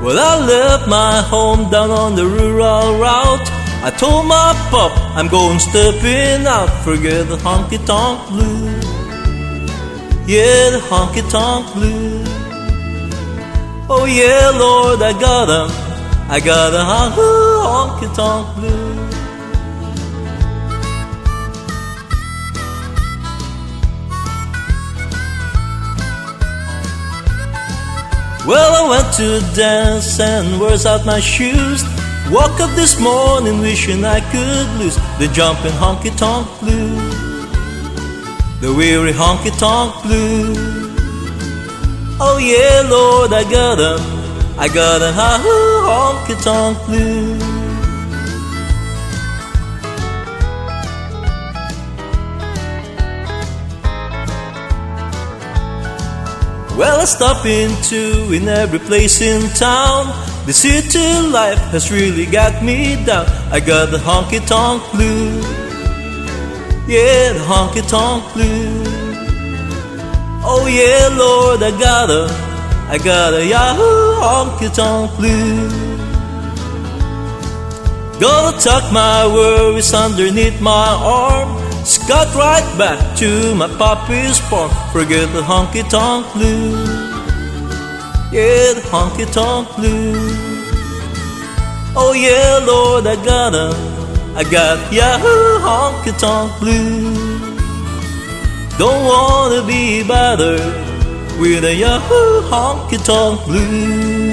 Well, I left my home down on the rural route. I told my pup I'm going stepping out. Forget the honky-tonk blues. Yeah, the honky-tonk blues. Oh yeah, Lord, I got a honky-tonk blues. Well, I went to dance and wears out my shoes. Woke up this morning wishing I could lose the jumping honky-tonk blues, the weary honky-tonk blues. Oh yeah, Lord, I got a honky-tonk blues. Well, I stop into in every place in town. The city life has really got me down. I got the honky-tonk blues. Yeah, the honky-tonk blues. Oh yeah, Lord, I got a Yahoo honky-tonk blues. Gonna tuck my worries underneath my arm, scot right back to my papa's farm. Forget the honky-tonk blues. Yeah, the honky-tonk blues. Oh yeah, Lord, I got Yahoo honky-tonk blues. Don't wanna be bothered with a Yahoo honky-tonk blues.